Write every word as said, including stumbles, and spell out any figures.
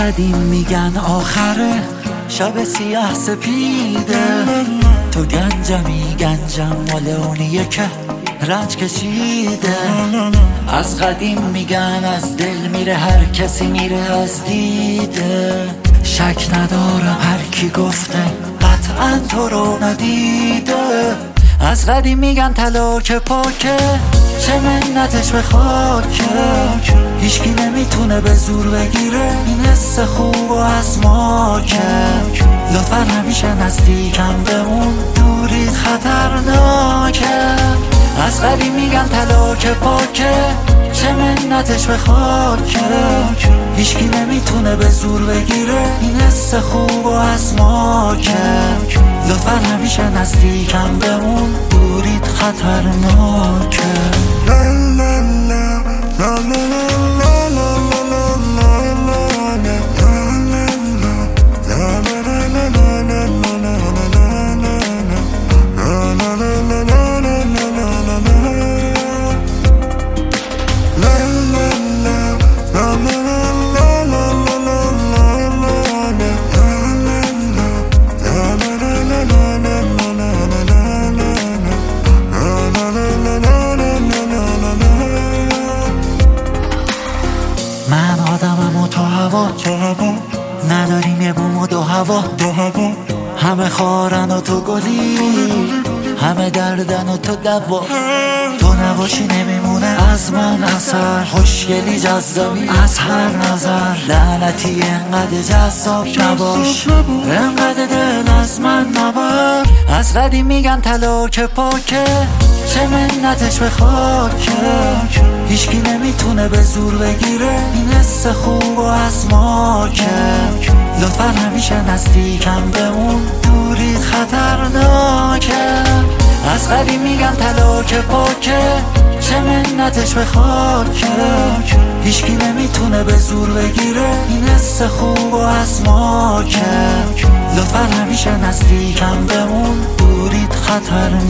قدیم میگن آخره شب سیاه سپیده، تو گنجمی گنجم مال اونیه که رنج کشیده. از قدیم میگن از دل میره هر کسی میره از دیده، شک ندارم هر کی گفته قطعا تو رو ندیده. از قدیم میگن طلا که پاکه چه منتش به خاکه، هیچکی نمیتونه به زور بگیره این حس خوب و از ما که. لطفا همیشه نزدیکم بمون دوریت خطرناکه. از قدیم میگن طلا که پاکه چه منتش به خاکه، هیچکی نمیتونه به زور بگیره این حس خوب و از ما که. لطفا همیشه نزدیکم بمون دوریت خطرناکه. من آدمم و تو هوا، نداریم یه بوم و دو هوا. همه خارن و تو گلی، همه دردن و تو دوا. تو نباشی نمیمونه از من اثر، خوشگلی جذابی از هر نظر. لعنتی انقدر جذاب نباش، انقدر دل از من نبر. از قدیم میگن طلا که پاکه چه منتش به خاکه، هیچکی نمیتونه به زور بگیره این حس خوب و از ما که. لطفا همیشه نزدیکم بمون دوریت خطرناکه. از قدیم میگن طلا که پاکه چه منتش به خاکه، هیچکی نمیتونه به زور بگیره این حس خوب و از ما که. لطفا همیشه نزدیکم بمون دوریت خطرناکه.